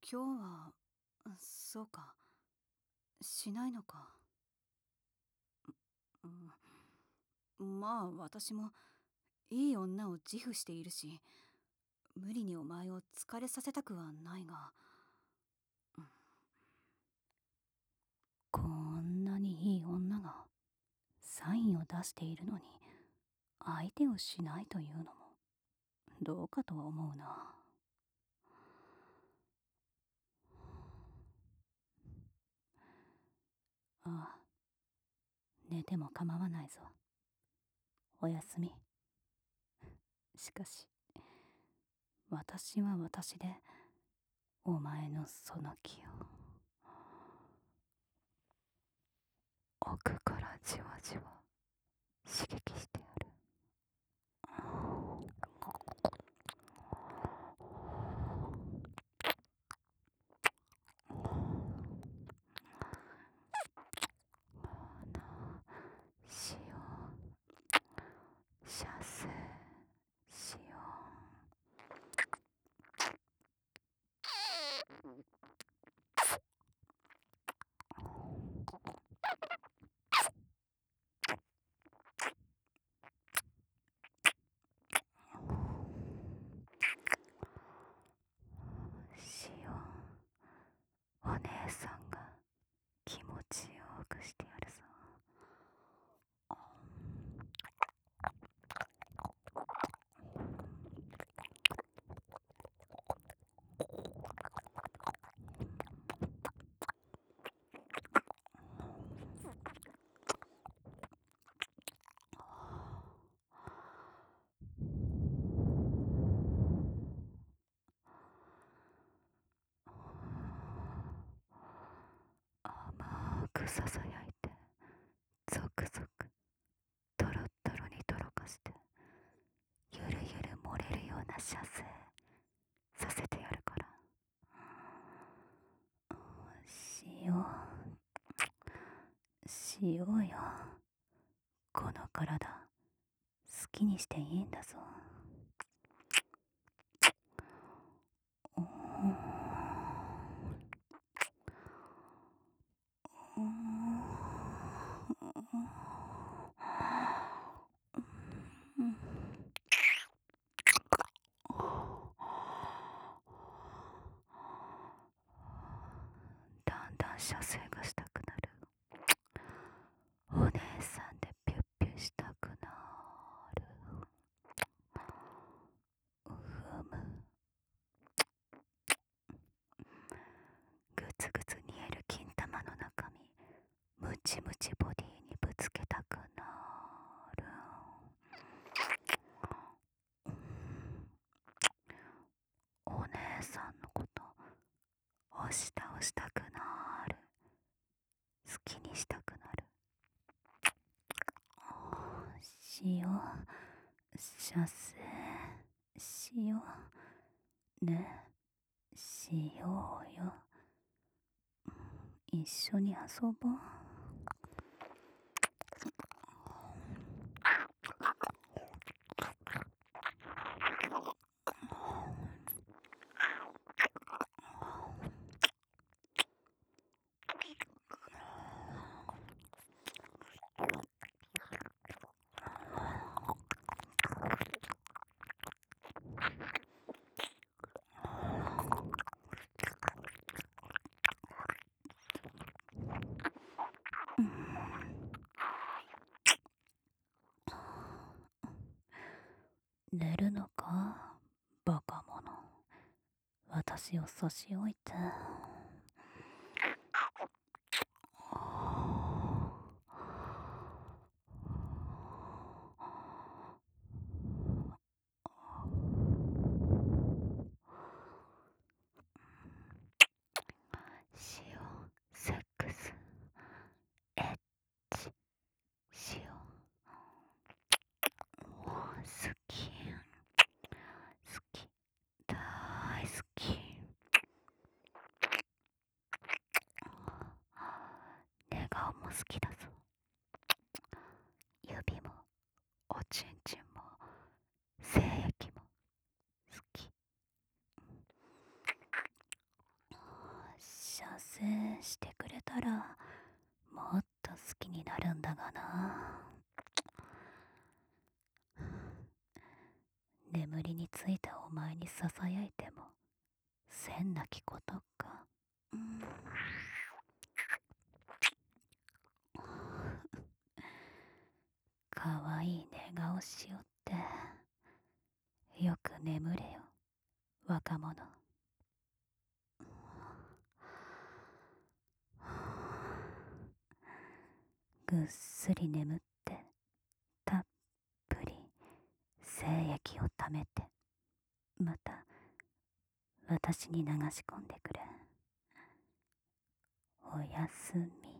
今日は、そうか、しないのか。まあ私もいい女を自負しているし、無理にお前を疲れさせたくはないが、こんなにいい女がサインを出しているのに相手をしないというのもどうかとは思うな。ああ、寝ても構わないぞ。おやすみ。しかし私は私でお前のその気を奥からじわじわ刺激してやる。しよう、射精しよう、しよう。お姉さんが気持ちよくしてやるぞ。甘くささやいて、ゾクゾクトロットロにとろかして、ゆるゆる漏れるような射精させてやるから。しよう、しようよ。この体好きにしていいんだぞ。おーおだんだん射精がしたくなる。お姉さんでピュッピュしたくなる。うむ。ぐつぐつ煮える金玉の中身、ムチムチボディにぶつけたくなる。お姉さんのこと押し倒したくなる。好きにしたくなる。しよう、射精しようね、しようよ。一緒に遊ぼう。寝るのか、バカ者。私を差し置いて。しよう、セックスエッチしよう。好き、好き、大好き。寝顔も好きだぞ。指もおちんちんも精液も好き。 眠りについたお前にささやいてもせんなきことか。かわいい寝顔しよって。よく眠れよ、若者。ぐっすり眠ってたっぷり精液をためて、また私に流し込んでくれ。おやすみ。